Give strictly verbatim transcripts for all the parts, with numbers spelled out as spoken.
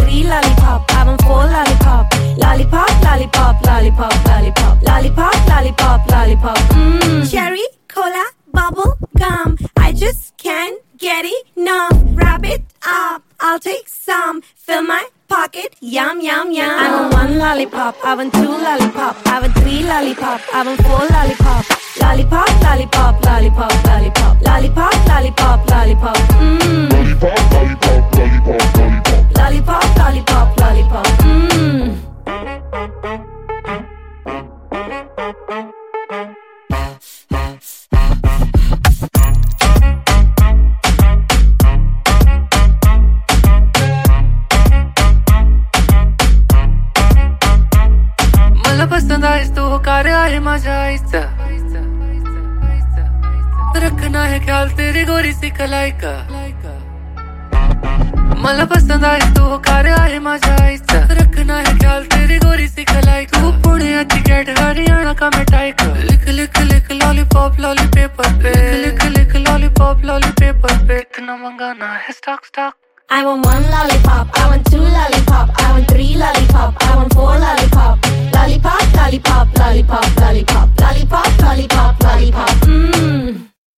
three lollipop, having four lollipop. Lollipop, lollipop, lollipop, lollipop. Lollipop, lollipop, lollipop. Mmm. Cherry, cola, bubble, gum. I just can't get enough. Wrap it up, I'll take some. Fill my pocket, yum, yum, yum. I want one lollipop, I want two lollipop, I want three lollipop, I want four lollipop. Lollipop, lollipop, lollipop, lollipop. Lollipop, lollipop, lollipop. Mmm. Lollipop, lollipop, lollipop, lollipop. Lollipop, lollipop, lollipop. Mmm. मला पसंद आहेस तू कार्य आहे माझ्या आईचा रखना है ख्याल तेरी गोरी सी कलाई का मला पसंद आहेस तू कार्य आहे माझ्या आईचा रखना है ख्याल तेरी गोरी सी कलाई का तू पुण्याची कॅट हरियाणा का मिठाई का लिख लिख लिख लॉलीपॉप लॉली पेपर पे लिख लिख लॉलीपॉप लॉली पेपर पे इतना मंगाना है stock stock I want one lollipop, I want two lollipop, I want three lollipop, I want four lollipop. Lollipop, lollipop, lollipop, lollipop. Lollipop, lollipop, lollipop. Mmm.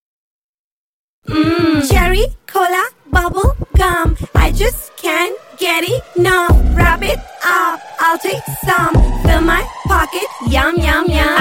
Mmm. Cherry, cola, bubble, gum. I just can't get enough. Wrap it up, I'll take some. Fill my pocket, yum, yum, yum.